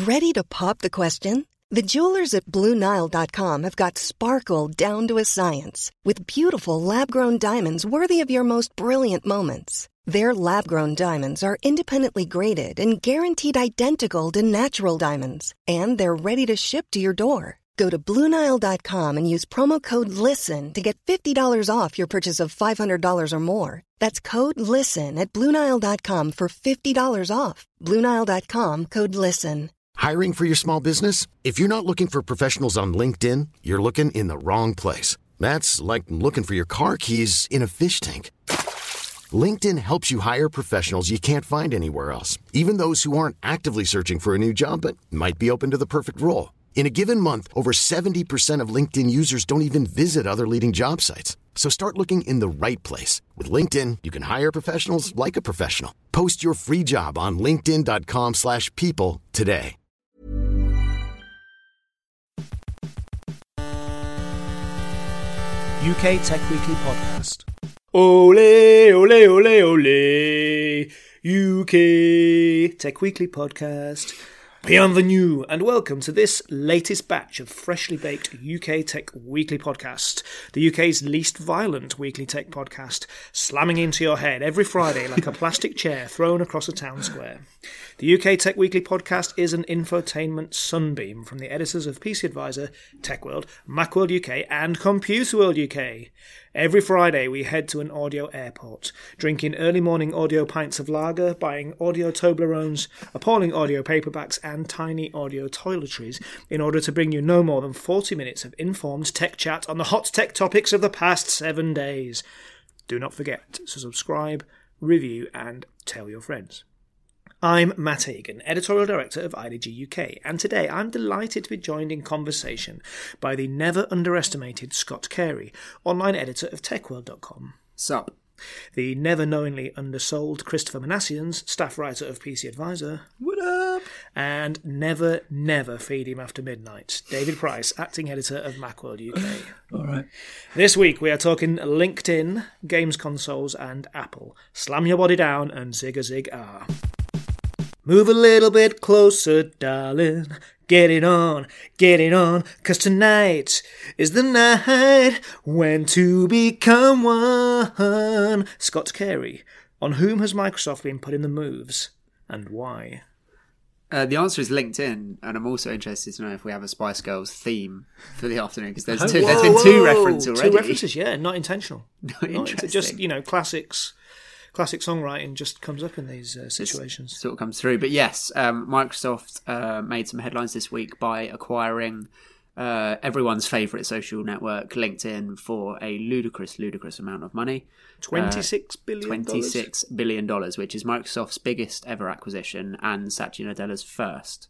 Ready to pop the question? The jewelers at BlueNile.com have got sparkle down to a science with beautiful lab-grown diamonds worthy of your most brilliant moments. Their lab-grown diamonds are independently graded and guaranteed identical to natural diamonds, and they're ready to ship to your door. Go to BlueNile.com and use promo code LISTEN to get $50 off your purchase of $500 or more. That's code LISTEN at BlueNile.com for $50 off. BlueNile.com, code LISTEN. Hiring for your small business? If you're not looking for professionals on LinkedIn, you're looking in the wrong place. That's like looking for your car keys in a fish tank. LinkedIn helps you hire professionals you can't find anywhere else, even those who aren't actively searching for a new job but might be open to the perfect role. In a given month, over 70% of LinkedIn users don't even visit other leading job sites. So start looking in the right place. With LinkedIn, you can hire professionals like a professional. Post your free job on linkedin.com/people today. UK Tech Weekly Podcast. Ole, ole, ole, ole. UK Tech Weekly Podcast. Bienvenue and welcome to this latest batch of freshly baked UK Tech Weekly Podcast, the UK's least violent weekly tech podcast, slamming into your head every Friday like a plastic chair thrown across a town square. The UK Tech Weekly Podcast is an infotainment sunbeam from the editors of PC Advisor, TechWorld, Macworld UK and Computerworld UK. Every Friday we head to an audio airport, drinking early morning audio pints of lager, buying audio Toblerones, appalling audio paperbacks and tiny audio toiletries in order to bring you no more than 40 minutes of informed tech chat on the hot tech topics of the past 7 days. Do not forget to subscribe, review and tell your friends. I'm Matt Hagan, Editorial Director of IDG UK, and today I'm delighted to be joined in conversation by the never underestimated Scott Carey, online editor of TechWorld.com. Sup. The never knowingly undersold Christopher Manassians, staff writer of PC Advisor. What up? And never feed him after midnight, David Price, acting editor of Macworld UK. All right. This week we are talking LinkedIn, games consoles and Apple. Slam your body down and zig-a-zig-ah. Move a little bit closer, darling. Get it on, 'cause tonight is the night when to become one. Scott Carey, on whom has Microsoft been putting the moves, and why? The answer is LinkedIn, and I'm also interested to know if we have a Spice Girls theme for the afternoon, because there's been two references already. Two references, yeah, not intentional. Not interesting. Just, classic songwriting just comes up in these situations. Sort of comes through. But yes, Microsoft made some headlines this week by acquiring everyone's favourite social network, LinkedIn, for a ludicrous amount of money. $26 billion? $26 billion, which is Microsoft's biggest ever acquisition and Satya Nadella's first.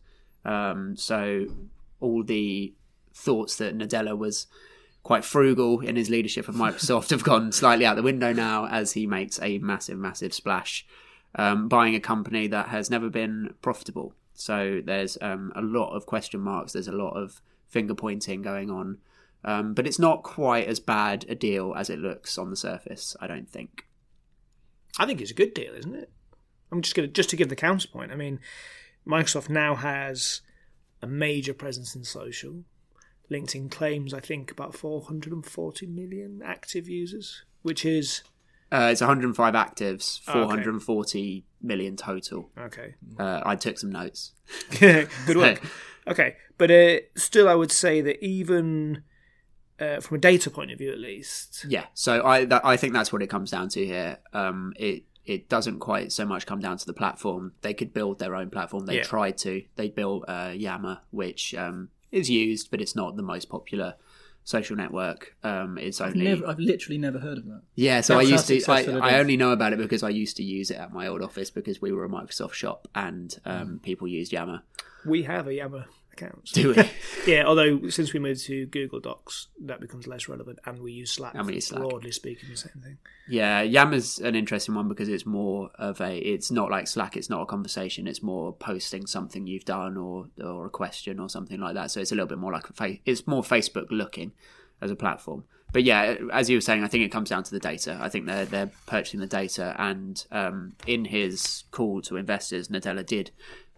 So all the thoughts that Nadella was quite frugal in his leadership of Microsoft have gone slightly out the window now as he makes a massive splash, buying a company that has never been profitable. So there's a lot of question marks, there's a lot of finger pointing going on, but it's not quite as bad a deal as it looks on the surface, I don't think. I think it's a good deal, isn't it? I'm just to give the counterpoint. I mean, Microsoft now has a major presence in social. LinkedIn claims, I think, about 440 million active users, which is... it's 105 actives, 440 million total. Okay. I took some notes. Good work. Okay, but still I would say that even from a data point of view at least... Yeah, so I think that's what it comes down to here. It doesn't quite so much come down to the platform. They could build their own platform. They tried to. They built Yammer, which... is used, but it's not the most popular social network. It's only I've literally never heard of that. Yeah, so I only know about it because I used to use it at my old office because we were a Microsoft shop and people used Yammer. We have a Yammer account. Do we? Yeah, although since we moved to Google Docs, that becomes less relevant, and we use Slack. Broadly speaking, the same thing. Yeah, Yammer's an interesting one because it's more of it's not like Slack, it's not a conversation, it's more posting something you've done or a question or something like that. So it's a little bit more like it's more Facebook looking as a platform. But yeah, as you were saying, I think it comes down to the data. I think they're purchasing the data, and in his call to investors, Nadella did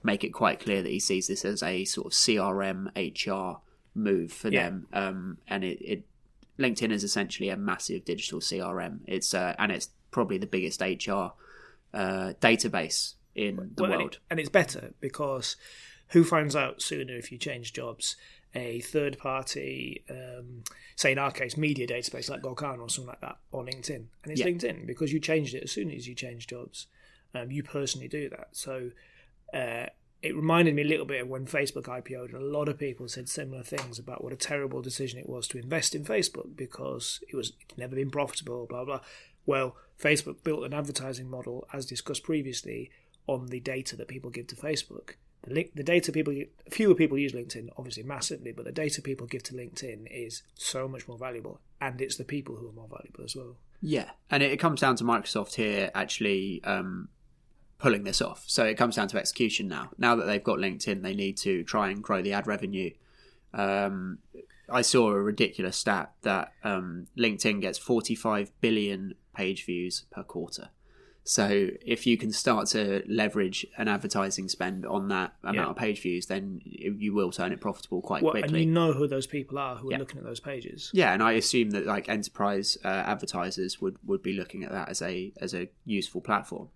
make it quite clear that he sees this as a sort of CRM HR move for them. And LinkedIn is essentially a massive digital CRM. It's probably the biggest HR database in the world. And it's better because who finds out sooner if you change jobs? A third party, say in our case, media database like Golkana or something like that, or LinkedIn. And it's LinkedIn because you changed it as soon as you change jobs. You personally do that. So it reminded me a little bit of when Facebook IPO'd, and a lot of people said similar things about what a terrible decision it was to invest in Facebook because it's never been profitable, blah, blah. Well, Facebook built an advertising model, as discussed previously, on the data that people give to Facebook. The data fewer people use LinkedIn, obviously massively, but the data people give to LinkedIn is so much more valuable, and it's the people who are more valuable as well. Yeah, and it comes down to Microsoft here actually pulling this off. So it comes down to execution now. Now that they've got LinkedIn, they need to try and grow the ad revenue. I saw a ridiculous stat that LinkedIn gets 45 billion page views per quarter. So if you can start to leverage an advertising spend on that amount of page views, then you will turn it profitable quite quickly. And you know who those people are who are looking at those pages. Yeah, and I assume that like enterprise advertisers would be looking at that as a useful platform.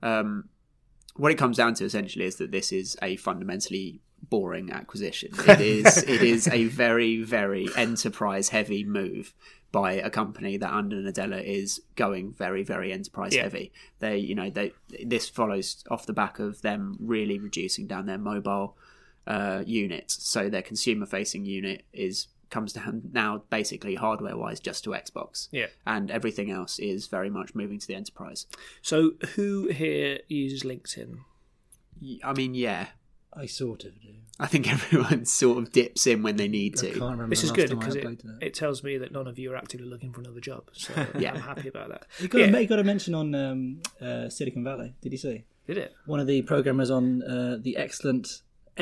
What it comes down to essentially is that this is a fundamentally boring acquisition. It is a very, very enterprise heavy move by a company that under Nadella is going very, very enterprise heavy. This follows off the back of them really reducing down their mobile unit. So their consumer facing unit comes down now basically hardware wise just to Xbox. Yeah. And everything else is very much moving to the enterprise. So who here uses LinkedIn? I mean, yeah. I sort of do. I think everyone sort of dips in when they need to. I can't remember. This is good because it tells me that none of you are actively looking for another job. So I'm happy about that. You got to mention on Silicon Valley. Did you see? Did it? One of the programmers on the excellent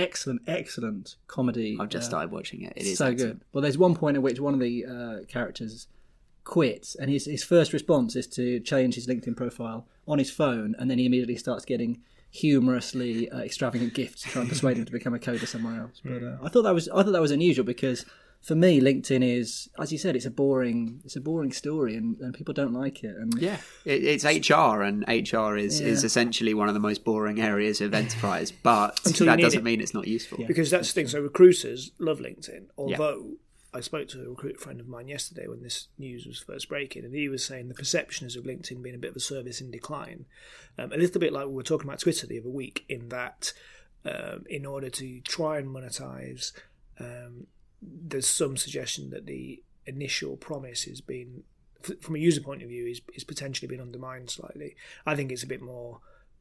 comedy. I've just started watching it. It is so excellent. Good. Well, there's one point at which one of the characters quits, and his first response is to change his LinkedIn profile on his phone, and then he immediately starts getting humorously extravagant gifts to try and persuade him to become a coder somewhere else. But I thought that was unusual because for me, LinkedIn is, as you said, it's a boring story, and people don't like it. And it's HR, and HR is essentially one of the most boring areas of enterprise. But that doesn't mean it's not useful. Yeah. Because that's the thing. So recruiters love LinkedIn, although I spoke to a recruiter friend of mine yesterday when this news was first breaking, and he was saying the perceptions of LinkedIn being a bit of a service in decline. A little bit like we were talking about Twitter the other week, in that in order to try and monetize, there's some suggestion that the initial promise has been, from a user point of view, is potentially been undermined slightly. I think it's a bit more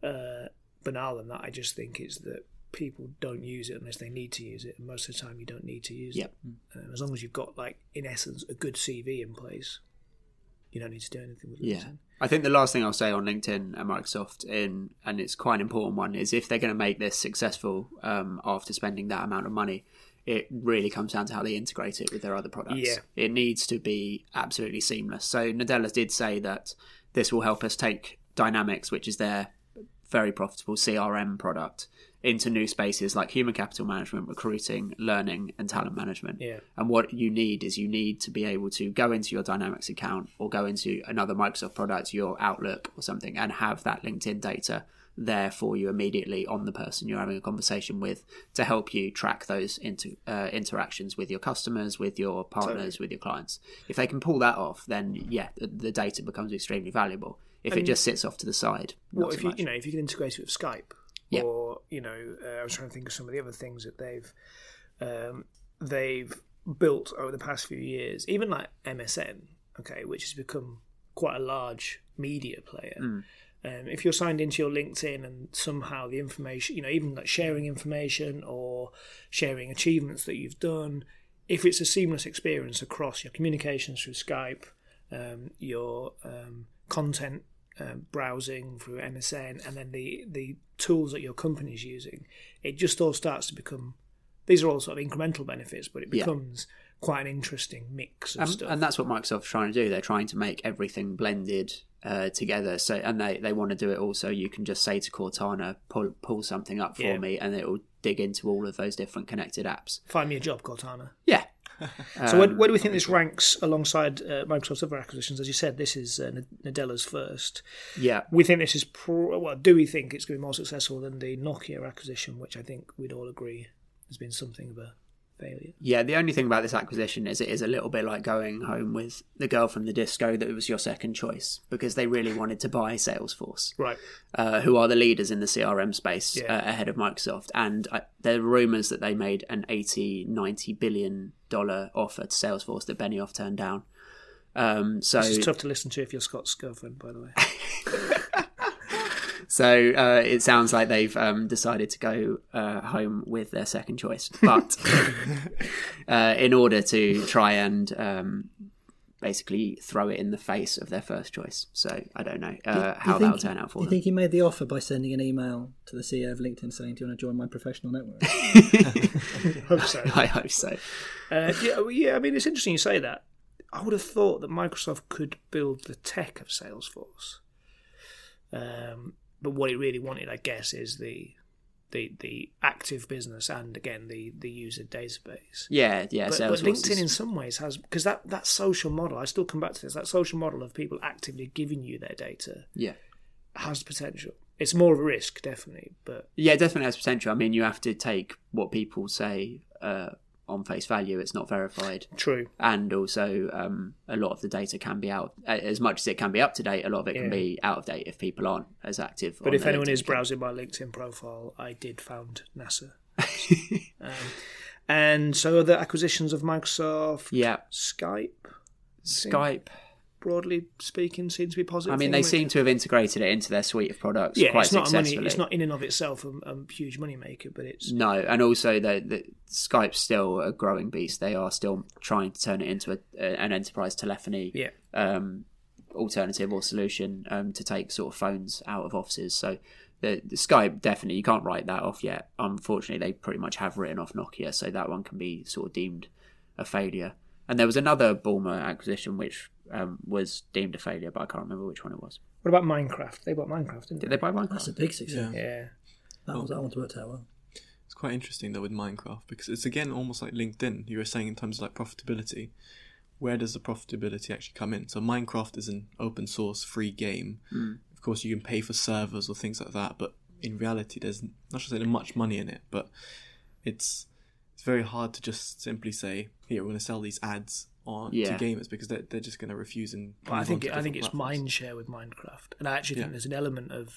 banal than that. I just think it's that people don't use it unless they need to use it, and most of the time you don't need to use it. As long as you've got, like, in essence, a good CV in place, you don't need to do anything with LinkedIn. I think the last thing I'll say on LinkedIn and Microsoft, and it's quite an important one, is if they're going to make this successful after spending that amount of money, it really comes down to how they integrate it with their other products. It needs to be absolutely seamless. So Nadella did say that this will help us take Dynamics, which is their very profitable CRM product, into new spaces like human capital management, recruiting, learning, and talent management. And what you need to be able to go into your Dynamics account or go into another Microsoft product, your Outlook or something, and have that LinkedIn data there for you immediately on the person you're having a conversation with, to help you track those interactions with your customers, with your partners, with your clients. If they can pull that off, then the data becomes extremely valuable. If it just sits off to the side, if you can integrate it with Skype, or I was trying to think of some of the other things that they've built over the past few years, even like MSN, which has become quite a large media player. If you're signed into your LinkedIn and somehow the information, even like sharing information or sharing achievements that you've done, if it's a seamless experience across your communications through Skype, your content browsing through MSN, and then the tools that your company is using, it just all starts to become, these are all sort of incremental benefits, but it becomes quite an interesting mix of stuff. And that's what Microsoft's trying to do. They're trying to make everything blended together. So, and they want to do it also. You can just say to Cortana, pull something up for me, and it will dig into all of those different connected apps. Find me a job, Cortana. Yeah. So where do we think this ranks alongside Microsoft's other acquisitions? As you said, this is Nadella's first. Yeah. We think this is... do we think it's going to be more successful than the Nokia acquisition, which I think we'd all agree has been something of a failure? Yeah, the only thing about this acquisition is it is a little bit like going home with the girl from the disco that was your second choice, because they really wanted to buy Salesforce, Right. Who are the leaders in the CRM space ahead of Microsoft. And there are rumours that they made an $80-90 billion offer to Salesforce that Benioff turned down. So This is tough to listen to if you're Scott's girlfriend, by the way. So it sounds like they've decided to go home with their second choice. But in order to try and basically throw it in the face of their first choice. So I don't know how that'll turn out for them. Do you think he made the offer by sending an email to the CEO of LinkedIn saying, do you want to join my professional network? Hope so. I hope so. I mean, it's interesting you say that. I would have thought that Microsoft could build the tech of Salesforce. But what it really wanted, I guess, is the active business and, again, the user database. Yeah, But LinkedIn in some ways has... Because that social model, I still come back to this, that social model of people actively giving you their data has potential. It's more of a risk, definitely, but... Yeah, it definitely has potential. I mean, you have to take what people say on face value. It's not verified. True. And also a lot of the data can be out, as much as it can be up to date, a lot of it can be out of date if people aren't as active. But if anyone is browsing my LinkedIn profile, I did found NASA. And so the acquisitions of Microsoft, Skype, broadly speaking, seem to be positive. I mean, they seem to have integrated it into their suite of products quite successfully. It's not in and of itself a huge moneymaker, but it's... No, and also the Skype's still a growing beast. They are still trying to turn it into an enterprise telephony alternative or solution to take sort of phones out of offices. So the Skype, definitely, you can't write that off yet. Unfortunately, they pretty much have written off Nokia, so that one can be sort of deemed a failure. And there was another Bulmer acquisition which was deemed a failure, but I can't remember which one it was. What about Minecraft? They bought Minecraft, didn't they? Did they buy Minecraft? That's a big success. Yeah. That one's worked out well. It's quite interesting though with Minecraft, because it's again almost like LinkedIn. You were saying in terms of like profitability, where does the profitability actually come in? So Minecraft is an open source free game. Of course you can pay for servers or things like that, but in reality there's not necessarily much money in it, but it's very hard to just simply say, here, we're going to sell these ads to gamers, because they're just going to refuse. And I think it's mind share with Minecraft, and I actually think there's an element of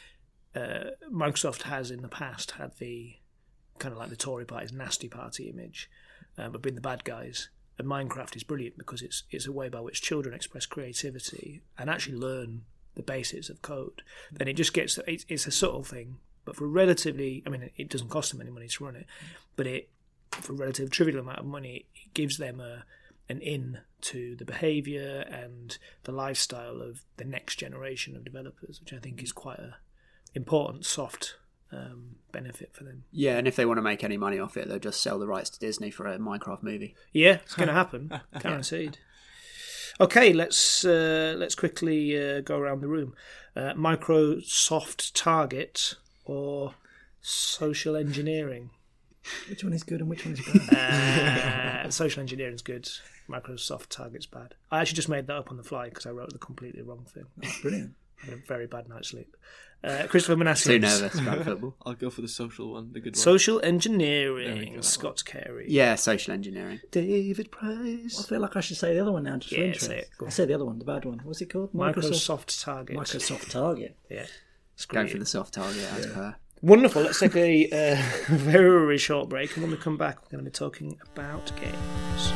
Microsoft has in the past had the kind of like the Tory Party's nasty party image, but been the bad guys. And Minecraft is brilliant because it's a way by which children express creativity and actually learn the basics of code. Then it just gets it's a subtle thing, but for relatively, I mean, it doesn't cost them any money to run it, but for a relatively trivial amount of money, it gives them an in to the behaviour and the lifestyle of the next generation of developers, which I think is quite a important soft benefit for them. Yeah, and if they want to make any money off it, they'll just sell the rights to Disney for a Minecraft movie. Yeah, it's going to happen, guaranteed. Okay, let's quickly go around the room. Microsoft Target or social engineering? Which one is good and which one is bad? Social engineering is good. Microsoft Target's bad. I actually just made that up on the fly because I wrote the completely wrong thing. That's brilliant. I had a very bad night's sleep. Christopher Manasseh. Too nervous about football. I'll go for the social one, the good one. Social engineering. Scott Carey. Yeah, social engineering. David Price. I feel like I should say the other one now, just for interest. Say it. I'll say the other one, the bad one. What's it called? Microsoft Target. Microsoft Target. Yeah. Go for the soft target as per. Wonderful. Let's take a very short break, and when we come back, we're going to be talking about games.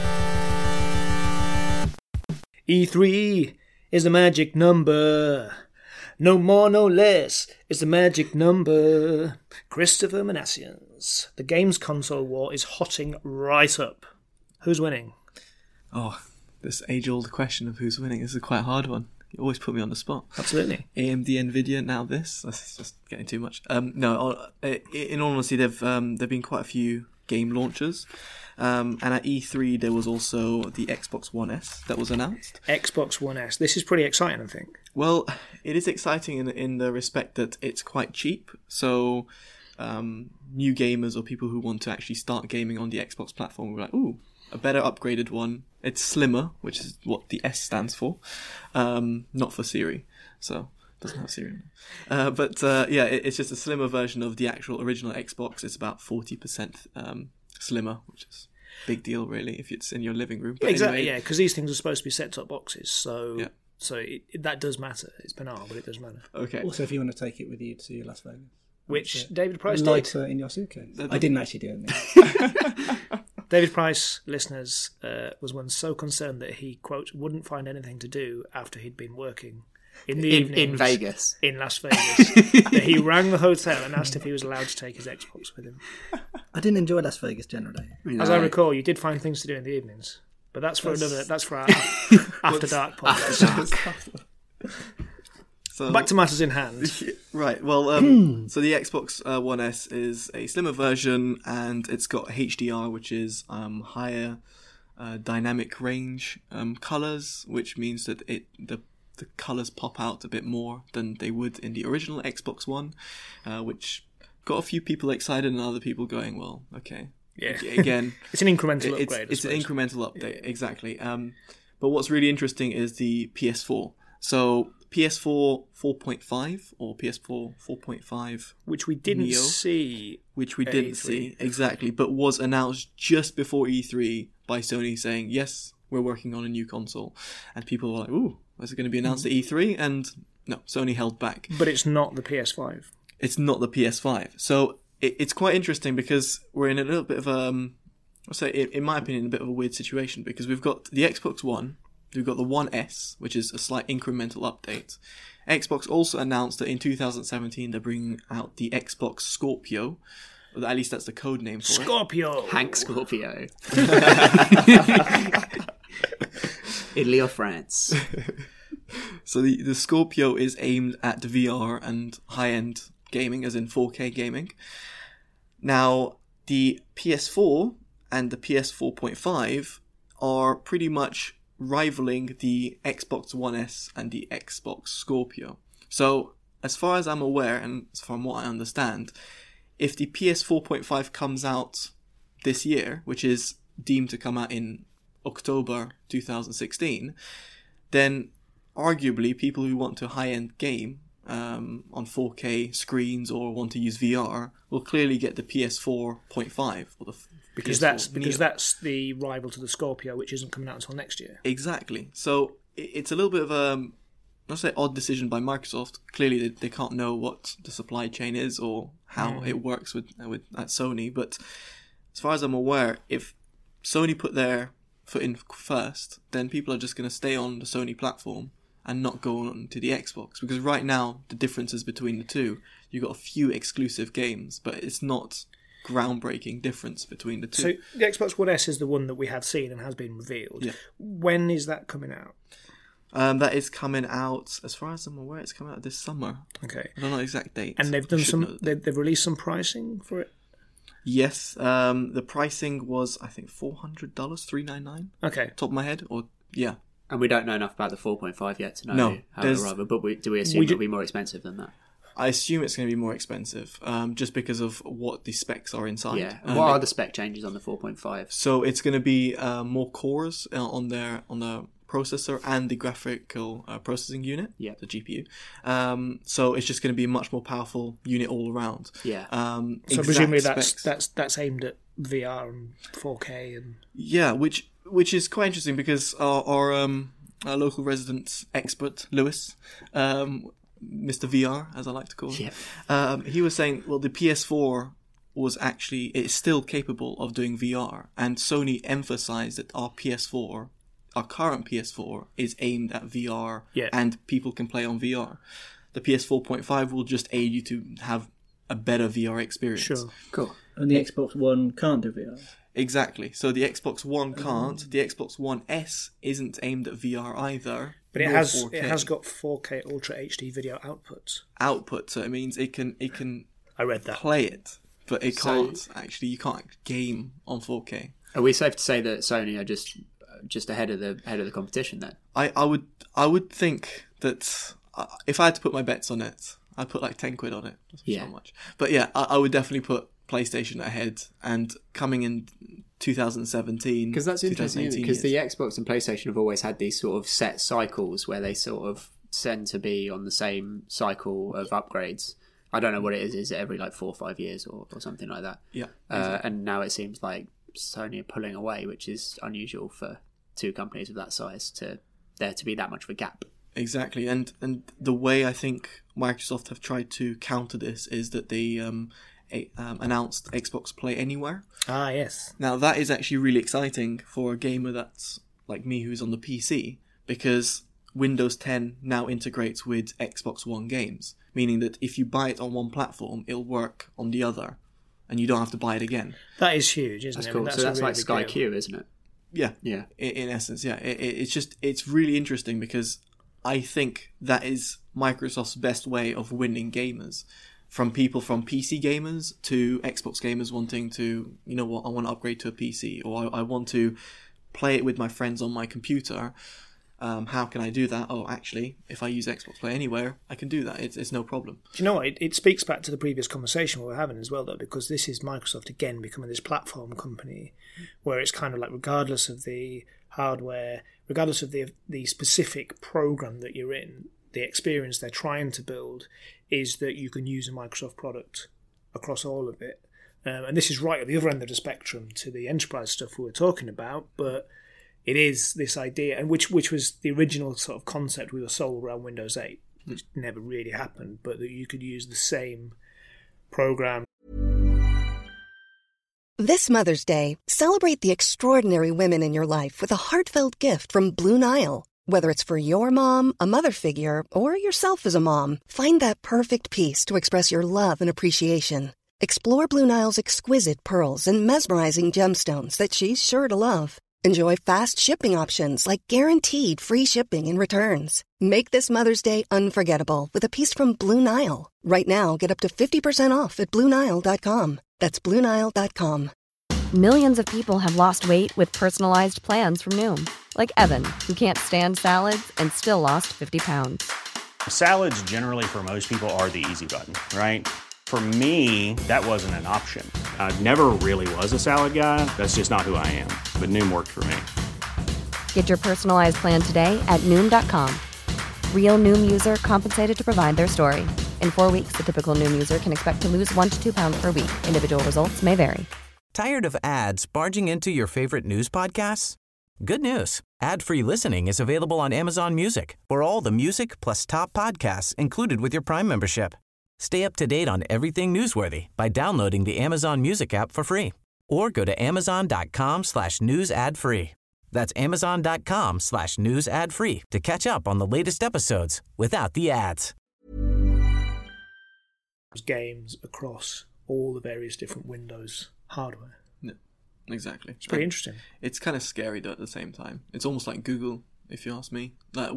E3 is the magic number. No more, no less is the magic number. Christopher Manassians. The games console war is hotting right up. Who's winning? Oh, this age-old question of who's winning is a quite hard one. You always put me on the spot. Absolutely. AMD, Nvidia, now this. That's just getting too much. No, in all honesty, there've been quite a few game launches. And at E3 there was also the Xbox One S that was announced. Xbox One S. This is pretty exciting, I think. Well, it is exciting in the respect that it's quite cheap. So new gamers or people who want to actually start gaming on the Xbox platform were like, ooh, a better upgraded one. It's slimmer, which is what the S stands for. Not for Siri. So doesn't have Siri. It's just a slimmer version of the actual original Xbox. It's about 40% slimmer, which is a big deal, really, if it's in your living room. But exactly, anyway, yeah, because these things are supposed to be set-top boxes, so Yeah. that does matter. It's banal, but it does matter. Okay. Also, if you want to take it with you to Las Vegas. Which David Price did. Lighter in your suitcase. I didn't actually do anything. David Price, listeners, was once so concerned that he, quote, wouldn't find anything to do after he'd been working in the evenings in Vegas. in Las Vegas, that he rang the hotel and asked if he was allowed to take his Xbox with him. I didn't enjoy Las Vegas generally. As I recall, you did find things to do in the evenings, but that's for our After Dark podcast. So, Back to matters in hand. right. Well, so the Xbox One S is a slimmer version, and it's got HDR, which is higher dynamic range colors, which means that the colors pop out a bit more than they would in the original Xbox One, which got a few people excited and other people going, well, okay. Yeah. Again, it's an incremental upgrade. It's an incremental update, exactly. But what's really interesting is the PS4. So PS4 4.5 or PS4 4.5, which we didn't Neo, see, exactly, but was announced just before E3 by Sony saying, yes, we're working on a new console, and people were like, ooh, is it going to be announced at E3? And no, Sony held back. But it's not the PS5. It's not the PS5. So it's quite interesting because we're in a little bit of I'll say, in my opinion, a bit of a weird situation, because we've got the Xbox One, we've got the One S, which is a slight incremental update. Xbox also announced that in 2017 they're bringing out the Xbox Scorpio. Or at least that's the code name for Scorpio! Hank Scorpio. Italy or France. So the Scorpio is aimed at VR and high-end gaming, as in 4K gaming. Now, the PS4 and the PS4.5 are pretty much rivaling the Xbox One S and the Xbox Scorpio. So, as far as I'm aware, and from what I understand, if the PS4.5 comes out this year, which is deemed to come out in October 2016, then arguably people who want to high-end game on 4K screens or want to use VR will clearly get the PS4.5 or the because PS4 that's the rival to the Scorpio, which isn't coming out until next year. Exactly. So it's a little bit of a, not say odd decision by Microsoft. Clearly they can't know what the supply chain is or how it works with at Sony. But as far as I'm aware, if Sony put their foot in first, then people are just going to stay on the Sony platform and not go on to the Xbox. Because right now, the differences between the two, you've got a few exclusive games, but it's not groundbreaking difference between the two. So the Xbox One S is the one that we have seen and has been revealed. Yeah. When is that coming out? That is coming out, as far as I'm aware, it's coming out this summer. Okay. I don't know the exact date. And they've done they've released some pricing for it? Yes. The pricing was, I think, $400, $399. Okay. Top of my head, or yeah. And we don't know enough about the 4.5 yet to know No, how it'll arrive. But do we assume it'll be more expensive than that? I assume it's going to be more expensive, just because of what the specs are inside. Yeah. And what are the spec changes on the 4.5? So it's going to be more cores on the processor and the graphical processing unit, the GPU. So it's just going to be a much more powerful unit all around. Yeah. So presumably that's aimed at VR and 4K and which is quite interesting because our local resident expert Lewis, Mr. VR as I like to call him, he was saying, well, the PS4 it's still capable of doing VR, and Sony emphasized that our current PS4 is aimed at VR, and people can play on VR. The PS4.5 will just aid you to have a better VR experience. Sure. Cool. And the Xbox One can't do VR. Exactly. So the Xbox One can't. The Xbox One S isn't aimed at VR either. But it has got 4K Ultra HD video output. So it means it can I read that. play it, but it can't actually. You can't game on 4K. Are we safe to say that Sony are just ahead of the competition then? I would think that if I had to put my bets on it, I'd put like 10 quid on it. That's not much. But yeah, I would definitely put PlayStation ahead, and coming in 2017. Because that's interesting, because the Xbox and PlayStation have always had these sort of set cycles where they sort of tend to be on the same cycle of upgrades. I don't know what it is it every like 4 or 5 years or something like that? Yeah. Exactly. And now it seems like Sony are pulling away, which is unusual for two companies of that size to be that much of a gap. Exactly, and the way I think Microsoft have tried to counter this is that they announced Xbox Play Anywhere. Ah, yes. Now that is actually really exciting for a gamer that's like me who's on the PC, because Windows 10 now integrates with Xbox One games, meaning that if you buy it on one platform, it'll work on the other, and you don't have to buy it again. That is huge, isn't That's it? cool. I mean, so that's really like Sky Q, isn't it? Yeah. Yeah. In essence, yeah. It's really interesting, because I think that is Microsoft's best way of winning gamers. From people from PC gamers to Xbox gamers wanting to, you know what, I want to upgrade to a PC, or I want to play it with my friends on my computer. How can I do that? Oh, actually, if I use Xbox Play Anywhere, I can do that. It's no problem. Do you know what? It speaks back to the previous conversation we were having as well, though, because this is Microsoft again becoming this platform company where it's kind of like, regardless of the hardware, regardless of the specific program that you're in, the experience they're trying to build is that you can use a Microsoft product across all of it. And this is right at the other end of the spectrum to the enterprise stuff we were talking about, but it is this idea, and which was the original sort of concept we were sold around Windows 8, which never really happened, but that you could use the same program. This Mother's Day, celebrate the extraordinary women in your life with a heartfelt gift from Blue Nile. Whether it's for your mom, a mother figure, or yourself as a mom, find that perfect piece to express your love and appreciation. Explore Blue Nile's exquisite pearls and mesmerizing gemstones that she's sure to love. Enjoy fast shipping options like guaranteed free shipping and returns. Make this Mother's Day unforgettable with a piece from Blue Nile. Right now, get up to 50% off at BlueNile.com. That's BlueNile.com. Millions of people have lost weight with personalized plans from Noom. Like Evan, who can't stand salads and still lost 50 pounds. Salads generally for most people are the easy button, right? For me, that wasn't an option. I never really was a salad guy. That's just not who I am. But Noom worked for me. Get your personalized plan today at Noom.com. Real Noom user compensated to provide their story. In 4 weeks, the typical Noom user can expect to lose 1 to 2 pounds per week. Individual results may vary. Tired of ads barging into your favorite news podcasts? Good news. Ad-free listening is available on Amazon Music for all the music plus top podcasts included with your Prime membership. Stay up to date on everything newsworthy by downloading the Amazon Music app for free. Or go to amazon.com/news ad free. That's amazon.com/news ad free to catch up on the latest episodes without the ads. Games across all the various different Windows hardware. Yeah, exactly. It's pretty interesting. It's kind of scary though at the same time. It's almost like Google, if you ask me. Like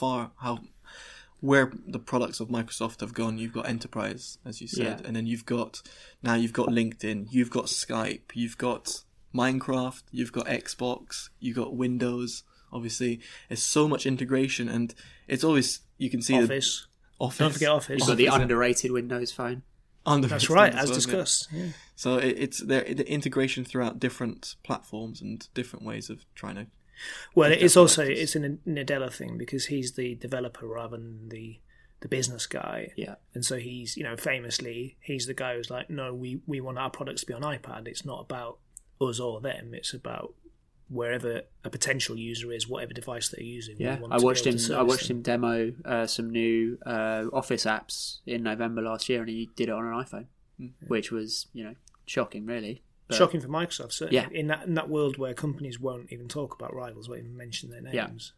where the products of Microsoft have gone. You've got Enterprise, as you said, and then you've got LinkedIn, you've got Skype, you've got Minecraft, you've got Xbox, you've got Windows. Obviously, there's so much integration, and it's always, you can see Office. Don't forget Office. You've got the underrated Windows Phone. That's right, as discussed. Yeah. So it's the integration throughout different platforms and different ways of trying to. Well, it's a Nadella thing, because he's the developer rather than the business guy. Yeah. And so he's, famously, he's the guy who's like, no, we want our products to be on iPad. It's not about us or them. It's about wherever a potential user is, whatever device they're using. Yeah, I watched him demo some new Office apps in November last year, and he did it on an iPhone, which was, shocking, really. But shocking for Microsoft, certainly. Yeah. In that world where companies won't even talk about rivals, won't even mention their names.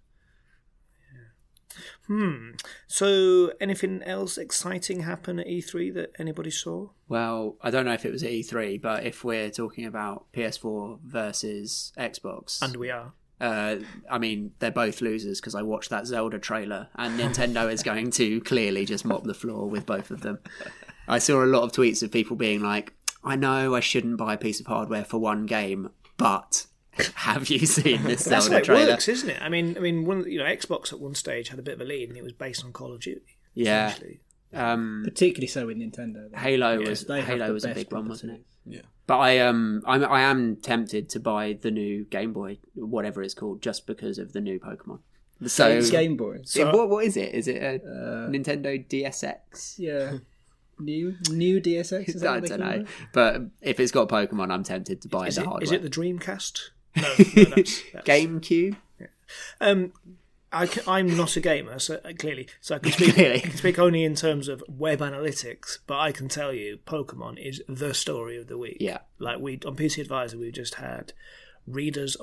Yeah. So, anything else exciting happen at E3 that anybody saw? Well, I don't know if it was at E3, but if we're talking about PS4 versus Xbox... And we are. They're both losers, because I watched that Zelda trailer, and Nintendo is going to clearly just mop the floor with both of them. I saw a lot of tweets of people being like, I know I shouldn't buy a piece of hardware for one game, But have you seen this That's Zelda how it trailer? works, isn't it? I mean, Xbox at one stage had a bit of a lead, and it was based on Call of Duty. Yeah. essentially. Particularly so with Nintendo. Halo Yeah, was they have the a best big one, wasn't it? Yeah. But I am tempted to buy the new Game Boy, whatever it's called, just because of the new Pokemon. So Game Boy. what is it? Is it a Nintendo DSX? Yeah. New DSX? Is that I what they don't call know. it? But if it's got Pokemon, I'm tempted to buy the hardware. Is it the Dreamcast? No, that's GameCube? I'm not a gamer, so clearly, so I can speak. Clearly. I can speak only in terms of web analytics. But I can tell you, Pokemon is the story of the week. Yeah. Like on PC Advisor, we've just had readers,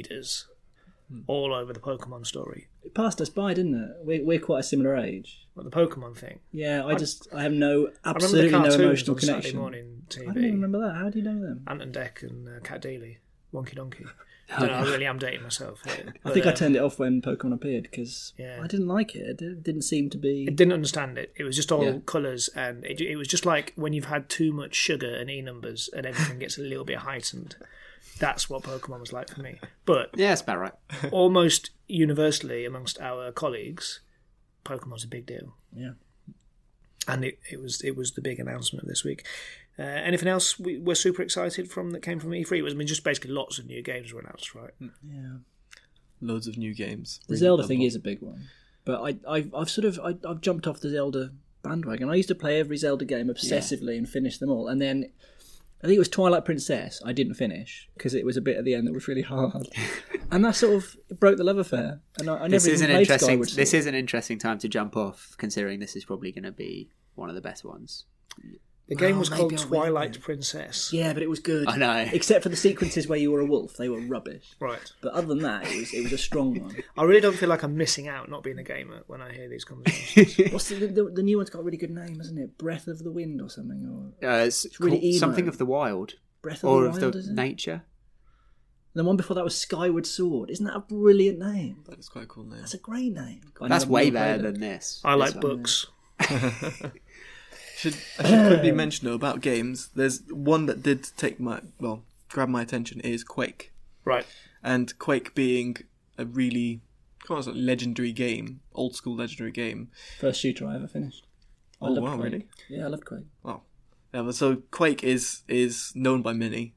all over the Pokemon story. It passed us by, didn't it? We're quite a similar age. Well, the Pokemon thing. Yeah, I have I remember absolutely the no cartoons emotional on Saturday connection. morning TV. I don't even remember that. How do you know them? Ant and Dec and Cat Daily, Wonky Donkey. I really am dating myself here. I think I turned it off when Pokemon appeared because Yeah. I didn't like it. It didn't seem to be. It didn't understand it. It was just all colours, and it was just like when you've had too much sugar and E numbers, and everything gets a little bit heightened. That's what Pokemon was like for me. But Yeah, that's about right. almost universally amongst our colleagues, Pokemon's a big deal, Yeah. and it was the big announcement of this week. Anything else we're super excited from that came from E3? It was just basically lots of new games were announced, right? Yeah. Loads of new games. The Zelda thing is a big one, but I've jumped off the Zelda bandwagon. I used to play every Zelda game obsessively and finish them all, and then I think it was Twilight Princess I didn't finish because it was a bit at the end that was really hard, and that sort of broke the love affair. And I never even played Skyward Sword. This is an interesting time to jump off, considering this is probably going to be one of the better ones. The game Well, was maybe called I'll win Twilight Princess. Yeah, but it was good. I know. Except for the sequences where you were a wolf, they were rubbish. Right. But other than that, it was a strong one. I really don't feel like I'm missing out not being a gamer when I hear these conversations. What's the new one's got a really good name, hasn't it? Breath of the Wind or something, or It's really called emo. something of the wild, Breath of or the of Wild, the is it? nature. The one before that was Skyward Sword. Isn't that a brilliant name? That is quite a cool name. That's a great name. That's way better than this. I like This one. books. I should quickly mention though about games. There's one that did grab my attention is Quake, Right. and Quake being a really legendary game, old school legendary game. First shooter I ever finished. I Oh, loved wow, Quake. really? Yeah, I loved Quake. Wow. Yeah, but so Quake is known by many,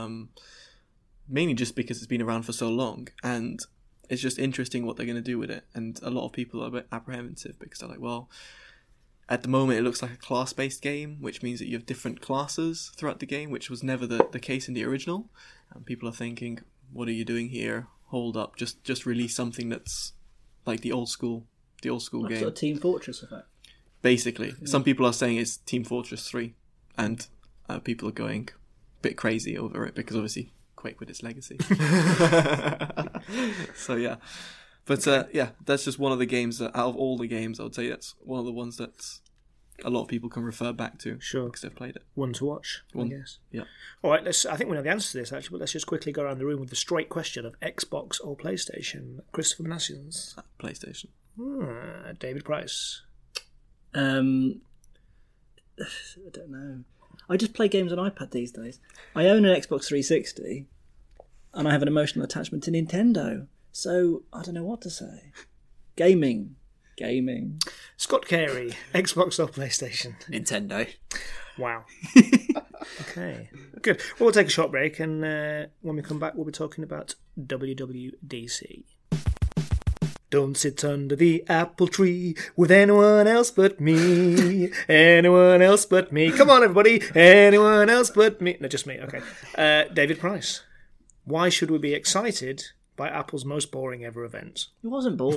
mainly just because it's been around for so long, and it's just interesting what they're going to do with it. And a lot of people are a bit apprehensive because they're like, well, at the moment it looks like a class-based game, which means that you have different classes throughout the game, which was never the case in the original. And people are thinking, what are you doing here? Hold up, just release something that's like the old school Like game. sort of Team Fortress effect. Basically, some people are saying it's Team Fortress 3, and people are going a bit crazy over it because obviously Quake with its legacy. So yeah, but yeah, that's just one of the games that, out of all the games, I would say that's one of the ones that a lot of people can refer back to. Sure. Because they've played it. One to watch, One. I guess. Yeah. All right, I think we know the answer to this, actually, but let's just quickly go around the room with the straight question of Xbox or PlayStation. Christopher Manassians. PlayStation. David Price. I don't know. I just play games on iPad these days. I own an Xbox 360, and I have an emotional attachment to Nintendo. So I don't know what to say. Gaming. Scott Carey. Xbox or PlayStation? Nintendo. Wow. Okay, good. Well, we'll take a short break, and when we come back, we'll be talking about WWDC. Don't sit under the apple tree with anyone else but me. Anyone else but me. Come on, everybody. Anyone else but me. No, just me. Okay. David Price. Why should we be excited by Apple's most boring ever event? It wasn't boring.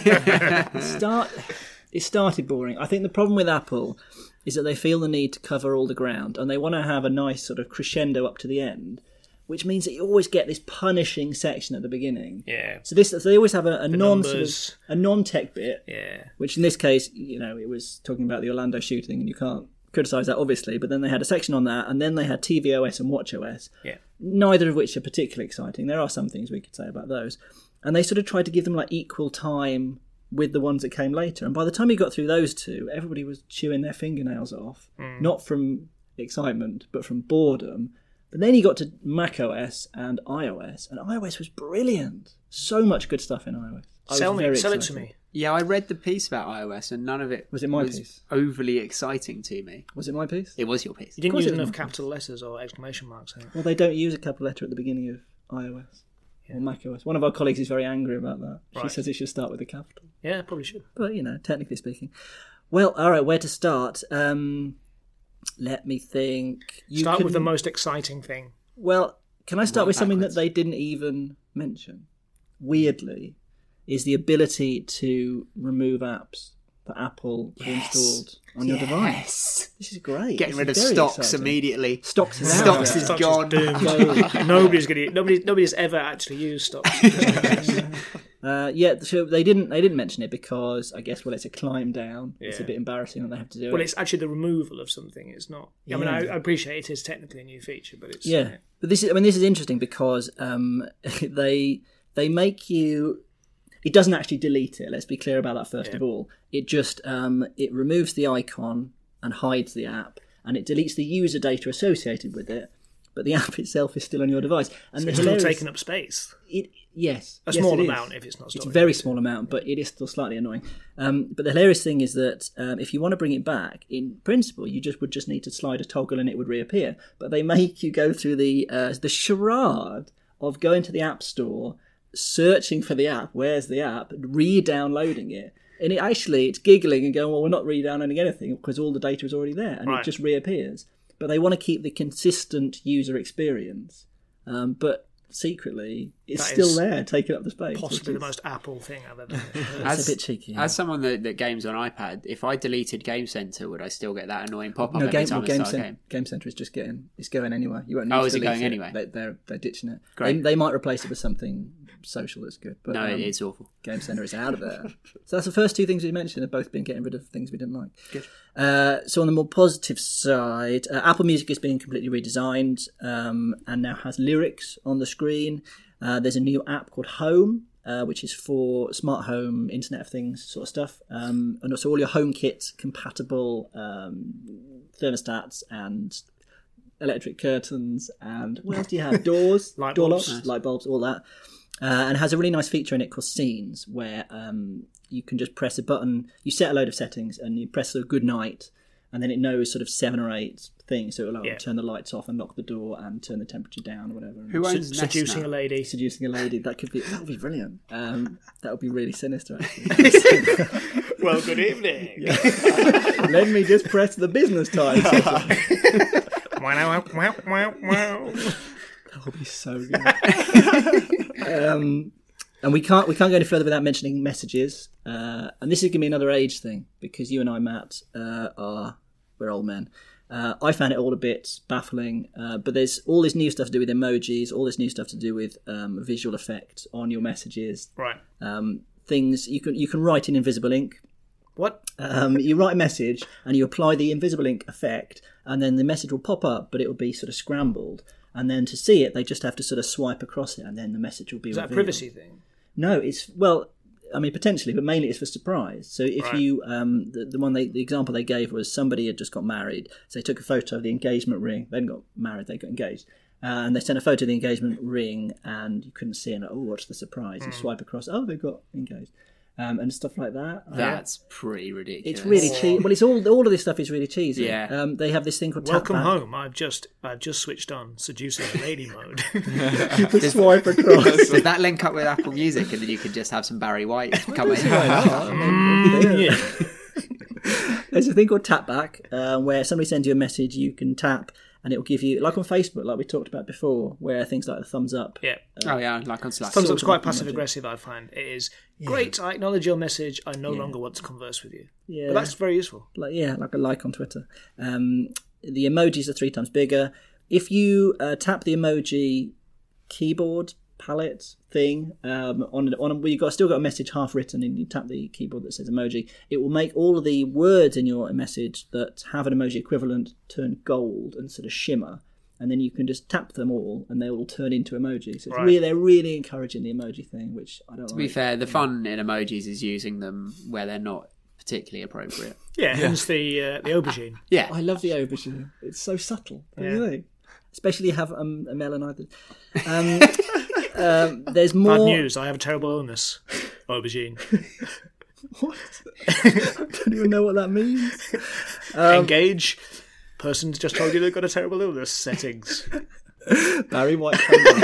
It started boring. I think the problem with Apple is that they feel the need to cover all the ground, and they want to have a nice sort of crescendo up to the end, which means that you always get this punishing section at the beginning. Yeah. So they always have a numbers. non-tech bit, Yeah. which in this case, it was talking about the Orlando shooting, and you can't criticise that obviously. But then they had a section on that, and then they had tvOS and watchOS. Yeah. Neither of which are particularly exciting. There are some things we could say about those, and they sort of tried to give them like equal time with the ones that came later. And by the time you got through those two, everybody was chewing their fingernails off, not from excitement, but from boredom. But then you got to macOS and iOS, and iOS was brilliant. So much good stuff in iOS. Sell it to me. Yeah, I read the piece about iOS, and none of it Was it my piece? overly exciting to me. Was it my piece? It was your piece. You didn't course use it was enough my capital letters or exclamation marks. I think. Well, they don't use a capital letter at the beginning of iOS or macOS. One of our colleagues is very angry about that. She Right. says it should start with a capital. Yeah, probably should. But, technically speaking. Well, all right, where to start? Let me think. Start with the most exciting thing. Well, can I start Work with something backwards. that they didn't even mention? Weirdly, is the ability to remove apps that Apple pre-installed on your device. This is great. Getting This rid is of very stocks exciting. immediately. Stocks is Stocks out. is Stocks gone. doomed. Nobody's ever actually used stocks. So they didn't mention it because I guess it's a climb down. It's a bit embarrassing that they have to do it. Well, it's actually the removal of something. It's not. I mean, I appreciate it is technically a new feature, but it's But this is interesting because they make you. It doesn't actually delete it. Let's be clear about that first of all. It just it removes the icon and hides the app, and it deletes the user data associated with it. But the app itself is still on your device, and it's still taking up space. Yes, A small it is. amount if it's not. It's a very small amount, but it is still slightly annoying. But the hilarious thing is that if you want to bring it back, in principle, you would just need to slide a toggle and it would reappear. But they make you go through the charade of going to the App Store, searching for the app. Where's the app? Re-downloading it. And it's giggling and going, well, we're not re-downloading anything because all the data is already there, and it just reappears. But they want to keep the consistent user experience. But secretly, it's still there, taking up the space. Possibly the most Apple thing I've ever heard. That's a bit cheeky. As someone that games on iPad, if I deleted Game Center, would I still get that annoying pop-up No, every time I start a game? Game Center is just going anywhere. You won't need Oh, to is it delete going anyway? They're ditching it. Great. They might replace it with something social that's good. But, No, it's awful. Game Center is out of there. So that's the first two things we mentioned. Have both been getting rid of things we didn't like. Good. So on the more positive side, Apple Music has been completely redesigned and now has lyrics on the screen. There's a new app called Home, which is for smart home, Internet of Things sort of stuff. And also all your HomeKit compatible thermostats and electric curtains and what else do you have? Doors, door locks, light bulbs, all that. And it has a really nice feature in it called Scenes, where you can just press a button. You set a load of settings and you press a good night, and then it knows sort of 7 or 8 things. So it'll turn the lights off and lock the door and turn the temperature down or whatever. Who owns Nest Seducing now? a lady. Seducing a lady. That would be brilliant. That would be really sinister, actually. Well, good evening. Let me just press the business time. Wow. That would be so good. And we can't go any further without mentioning messages. And this is going to be another age thing because you and I, Matt, we're old men. I found it all a bit baffling, but there's all this new stuff to do with emojis, all this new stuff to do with visual effect on your messages. Right. Things you can write in invisible ink. What? You write a message and you apply the invisible ink effect, and then the message will pop up, but it will be sort of scrambled. And then to see it, they just have to sort of swipe across it, and then the message will be Is that a revealed. privacy thing? No, potentially, but mainly it's for surprise. So if you, the example they gave was somebody had just got married, so they took a photo of the engagement ring. They hadn't got married, they got engaged. And they sent a photo of the engagement ring, and you couldn't see it. Oh, what's the surprise? You swipe across, oh, they've got engaged. And stuff like that. That's pretty ridiculous. It's really cheesy. Well, it's all of this stuff is really cheesy. Yeah. They have this thing called Welcome Tapback. home. I've just switched on seducing a lady mode. You can swipe across. Does that link up with Apple Music, and then you could just have some Barry White come in? Yeah. There's a thing called Tapback, where somebody sends you a message, you can tap, and it will give you, like on Facebook, like we talked about before, where things like the thumbs up. Yeah. Like on Slack. Thumbs up's quite passive aggressive, I find. It is great, I acknowledge your message, I no longer want to converse with you. Yeah. But that's very useful. Like a like on Twitter. The emojis are 3 times bigger. If you tap the emoji keyboard palette thing on where you've still got a message half written, and you tap the keyboard that says emoji, it will make all of the words in your message that have an emoji equivalent turn gold and sort of shimmer, and then you can just tap them all and they will turn into emojis. So it's they're really encouraging the emoji thing, which I don't like. To be fair, the fun in emojis is using them where they're not particularly appropriate. Yeah, hence the aubergine. Yeah. I love the aubergine. It's so subtle. Don't you think? especially have a melon either. There's more... Bad news, I have a terrible illness. Aubergine. What? I don't even know what that means. Engage. Person's just told you they've got a terrible illness. Settings. Barry White.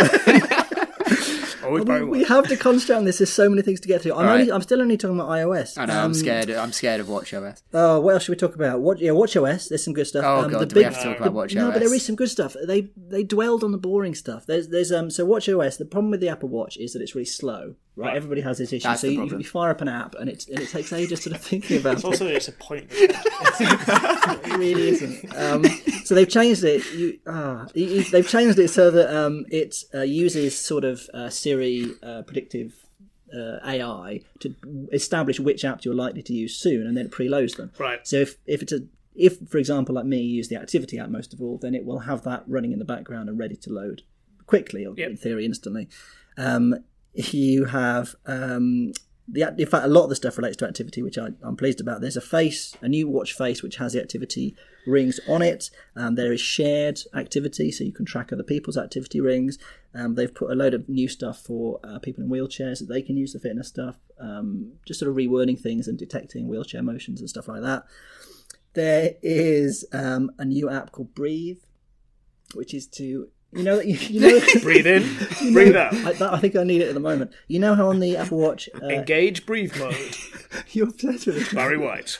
We have to concentrate on this. There's so many things to get through. I'm still only talking about iOS. I know. I'm scared of WatchOS. What else should we talk about? WatchOS. There's some good stuff. Oh god, do we have to talk about WatchOS? No, but there is some good stuff. They dwelled on the boring stuff. There's so WatchOS. The problem with the Apple Watch is that it's really slow. Right, everybody has this issue. That's so you fire up an app, and it takes ages sort of thinking about it. Also, it's a pointless. It really isn't. So they've changed it. They've changed it so that it uses sort of Siri predictive AI to establish which apps you're likely to use soon, and then it preloads them. Right. So if for example, like me, you use the Activity app most of all, then it will have that running in the background and ready to load quickly, or in theory instantly. You have in fact, a lot of the stuff relates to Activity, which I'm pleased about. There's a new watch face which has the Activity rings on it. There is shared Activity, so you can track other people's Activity rings. They've put a load of new stuff for people in wheelchairs that they can use the fitness stuff, just sort of rewording things and detecting wheelchair motions and stuff like that. There is a new app called Breathe, which is to... You know, breathe in, breathe out. I think I need it at the moment. You know how on the Apple Watch... Engage breathe mode. You're obsessed with it. Barry White.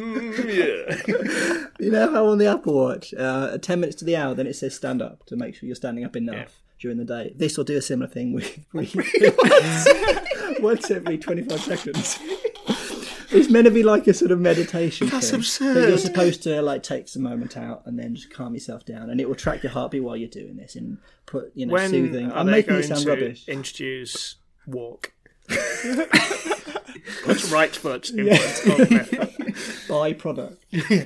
Yeah. You know how on the Apple Watch, at 10 minutes to the hour, then it says stand up to make sure you're standing up enough during the day. This will do a similar thing with once every 25 seconds. It's meant to be like a sort of meditation. That's thing. absurd. But you're supposed to like take some moment out and then just calm yourself down, and it will track your heartbeat while you're doing this and put when soothing. I'm making it sound rubbish. Introduce walk. Put right foot in front of left foot. Byproduct.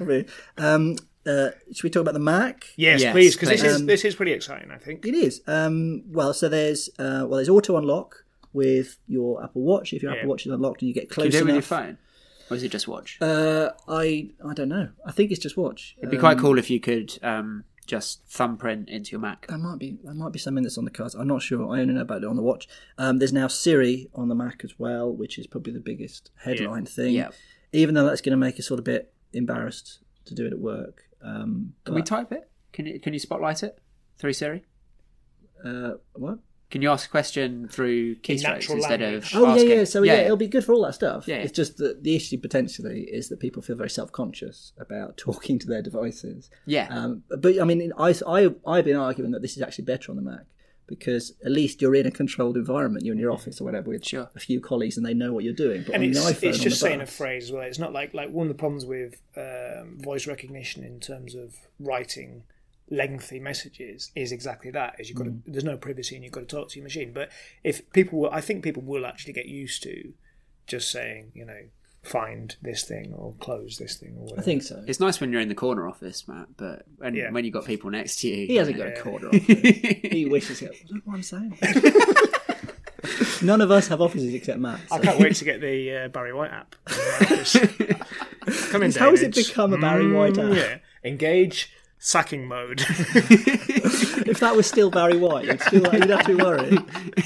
Should we talk about the Mac? Yes, please, because this is pretty exciting. I think it is. So there's auto unlock with your Apple Watch. If your Apple Watch is unlocked and you get close enough. Can you do it with your phone? Or is it just Watch? I don't know. I think it's just Watch. It'd be quite cool if you could just thumbprint into your Mac. That might be something that's on the cards. I'm not sure. I only know about it on the Watch. There's now Siri on the Mac as well, which is probably the biggest headline thing. Yeah. Even though that's going to make us sort of a bit embarrassed to do it at work. Can we type it? Can you spotlight it through Siri? What? Can you ask a question through keystrokes instead of asking? Yeah. So it'll be good for all that stuff. Yeah. It's just that the issue potentially is that people feel very self-conscious about talking to their devices. Yeah. But I mean, I've been arguing that this is actually better on the Mac because at least you're in a controlled environment. You're in your office or whatever with a few colleagues and they know what you're doing. But and on the iPhone, it's just saying a phrase as well. It's not like one of the problems with voice recognition in terms of writing lengthy messages is exactly that. Is you've got there's no privacy and you've got to talk to your machine. But I think people will actually get used to just saying, find this thing or close this thing or whatever. I think so. It's nice when you're in the corner office, Matt, but when you've got people next to you... He hasn't got a corner office. He wishes it. What am I saying? None of us have offices except Matt. So. I can't wait to get the Barry White app. Come in, How has it become a Barry White app? Yeah. Engage sacking mode. If that was still Barry White, you'd have to be worried.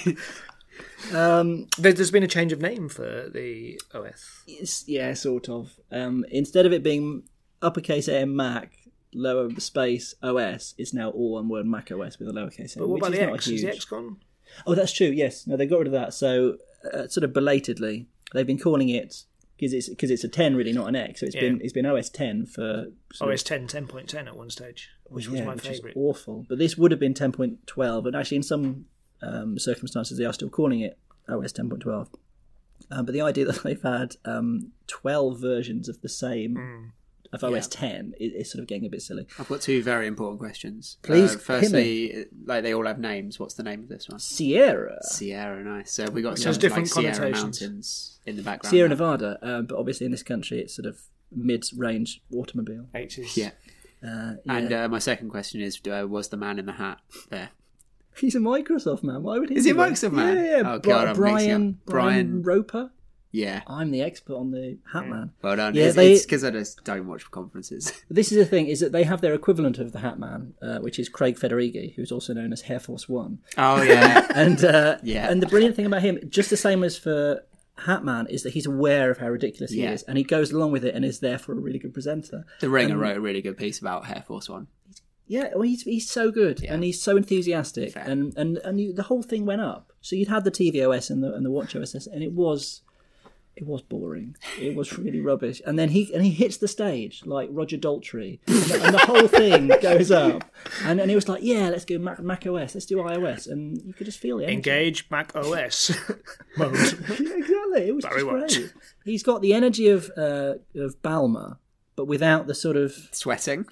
There's been a change of name for the OS. Yeah, sort of. Instead of it being uppercase M Mac, lower space OS, it's now all one word Mac OS with a lowercase m. But what about the X? Is the X gone? Oh, that's true. Yes. No, they got rid of that. So, sort of belatedly, they've been calling it because it's a 10 really, not an X. So it's been OS 10 for OS 10, 10.10 at one stage, which was my favourite. Is awful. But this would have been 10.12, and actually in some circumstances they are still calling it OS 10.12. But the idea that they've had 12 versions of the same of OS 10 is sort of getting a bit silly. I've got two very important questions. Please, firstly, like they all have names. What's the name of this one? Sierra, nice. So we got some different Sierra Mountains in the background. Sierra Nevada, but obviously in this country it's sort of mid-range automobile. H's. Yeah. And my second question is, was the man in the hat there? He's a Microsoft man. Why would he? Is he a Microsoft man? Yeah. Oh God, Brian Roper. Yeah. I'm the expert on the Hat Man. Well done. Yeah, it's because I just don't watch conferences. This is the thing, is that they have their equivalent of the Hat Man, which is Craig Federighi, who's also known as Air Force One. Oh, yeah. And the brilliant thing about him, just the same as for Hat Man, is that he's aware of how ridiculous he is, and he goes along with it and is therefore a really good presenter. The Ringer wrote a really good piece about Air Force One. Yeah, well, he's so good, and he's so enthusiastic, Fair. and the whole thing went up. So you'd had the TVOS and the WatchOS, and it was boring. It was really rubbish. And then he hits the stage like Roger Daltrey, and the whole thing goes up. And he was like, "Yeah, let's go Mac OS, let's do iOS," and you could just feel it. Engage Mac OS mode. Yeah, exactly. It was Very just much. great. He's got the energy of Balmer, but without the sort of Sweating.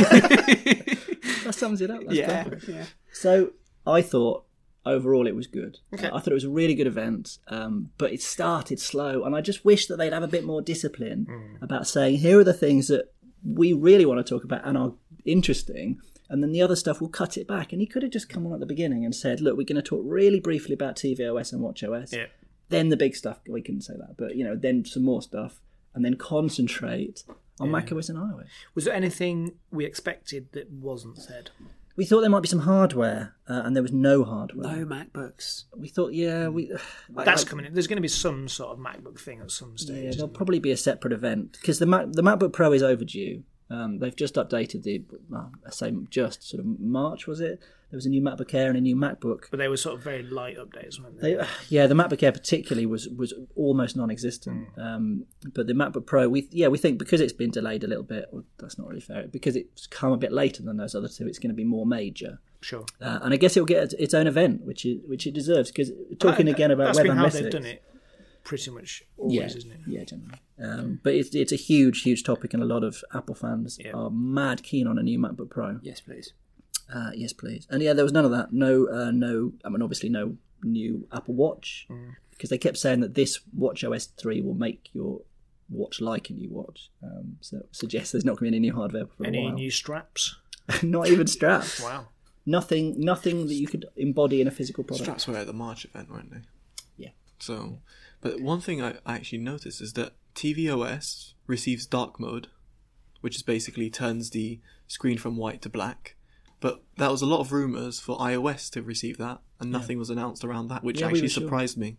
that sums it up. That's perfect. Yeah. So I thought overall it was good. Okay. I thought it was a really good event, but it started slow, and I just wish that they'd have a bit more discipline about saying, here are the things that we really want to talk about and are interesting, and then the other stuff will cut it back. And he could have just come on at the beginning and said, look, we're going to talk really briefly about tvOS and watchOS. Yeah. Then the big stuff, we couldn't say that, but then some more stuff, and then concentrate on macOS and iOS. Was there anything we expected that wasn't said? We thought there might be some hardware, and there was no hardware. No MacBooks. We thought, That's coming in. There's going to be some sort of MacBook thing at some stage. Yeah, there'll probably be a separate event because the MacBook Pro is overdue. They've just updated I say just sort of March, was it? There was a new MacBook Air and a new MacBook. But they were sort of very light updates, weren't they? The MacBook Air particularly was almost non-existent. But the MacBook Pro, we think because it's been delayed a little bit, well, that's not really fair, because it's come a bit later than those other two, it's going to be more major. Sure. And I guess it'll get its own event, which it deserves. Because talking again about that's web been and how Wessex, they've done it pretty much always, isn't it? Yeah, generally. But it's a huge topic, and a lot of Apple fans are mad keen on a new MacBook Pro. Yes, please. Yes, please. And there was none of that. No. I mean, obviously, no new Apple Watch, because they kept saying that this WatchOS 3 will make your watch like a new watch. So it suggests there's not going to be any new hardware for a while. Any new straps? Not even straps. Wow. Nothing that you could embody in a physical product. Straps were at the March event, weren't they? Yeah. So, but one thing I actually noticed is that tvOS receives dark mode, which is basically turns the screen from white to black. But that was a lot of rumours for iOS to receive that, and nothing was announced around that, which actually surprised me.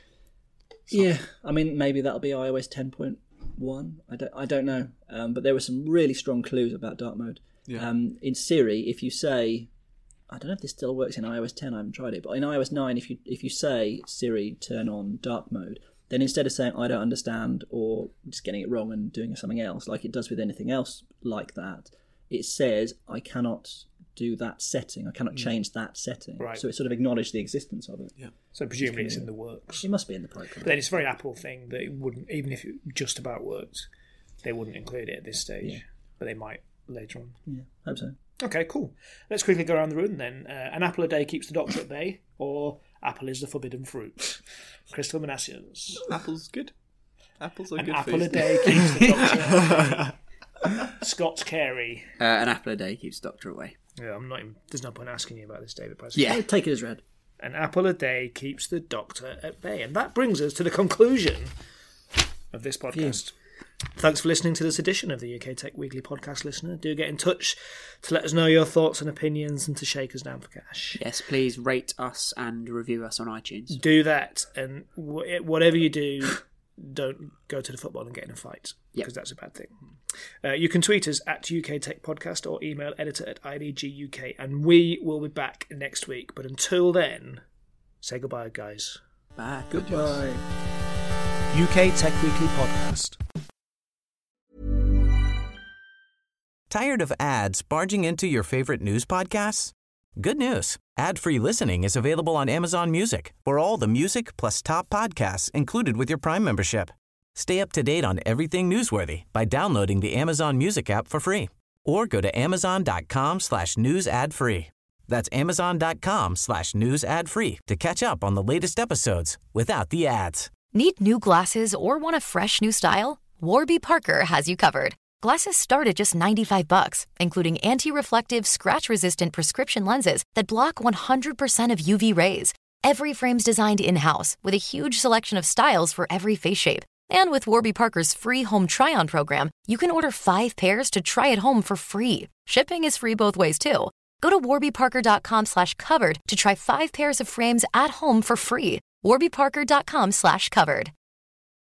So. Yeah, I mean, maybe that'll be iOS 10.1. I don't know. But there were some really strong clues about dark mode. Yeah. In Siri, if you say, I don't know if this still works in iOS 10, I haven't tried it, but in iOS 9, if you say, Siri, turn on dark mode, then instead of saying, I don't understand, or just getting it wrong and doing something else, like it does with anything else like that, it says, I cannot do that setting. I cannot change that setting. Right. So it sort of acknowledged the existence of it. Yeah. So presumably it's in the works. It must be in the pipeline. But then it's a very Apple thing that it wouldn't, even if it just about worked, they wouldn't include it at this stage. Yeah. But they might later on. Yeah, hope so. Okay, cool. Let's quickly go around the room then. An apple a day keeps the doctor at bay, or apple is the forbidden fruit? Crystal Manassians. Apple's good. Apples are An good. apple for a day keeps the doctor at bay. Scott Carey. An apple a day keeps the doctor away. Yeah, there's no point asking you about this, David Price. Yeah. I'll take it as read. An apple a day keeps the doctor at bay. And that brings us to the conclusion of this podcast. Thanks for listening to this edition of the UK Tech Weekly podcast, listener. Do get in touch to let us know your thoughts and opinions and to shake us down for cash. Yes, please rate us and review us on iTunes. Do that, and whatever you do, don't go to the football and get in a fight, because that's a bad thing. You can tweet us at UK Tech Podcast or email editor@IDGUK, and we will be back next week. But until then, say goodbye, guys. Bye. Goodbye. UK Tech Weekly Podcast. Tired of ads barging into your favorite news podcasts? Good news. Ad-free listening is available on Amazon Music for all the music plus top podcasts included with your Prime membership. Stay up to date on everything newsworthy by downloading the Amazon Music app for free or go to amazon.com/news ad free. That's amazon.com/news ad free to catch up on the latest episodes without the ads. Need new glasses or want a fresh new style? Warby Parker has you covered. Glasses start at just $95, including anti-reflective, scratch-resistant prescription lenses that block 100% of UV rays. Every frame's designed in-house with a huge selection of styles for every face shape. And with Warby Parker's free home try-on program, you can order 5 pairs to try at home for free. Shipping is free both ways, too. Go to warbyparker.com/covered to try 5 pairs of frames at home for free. warbyparker.com/covered.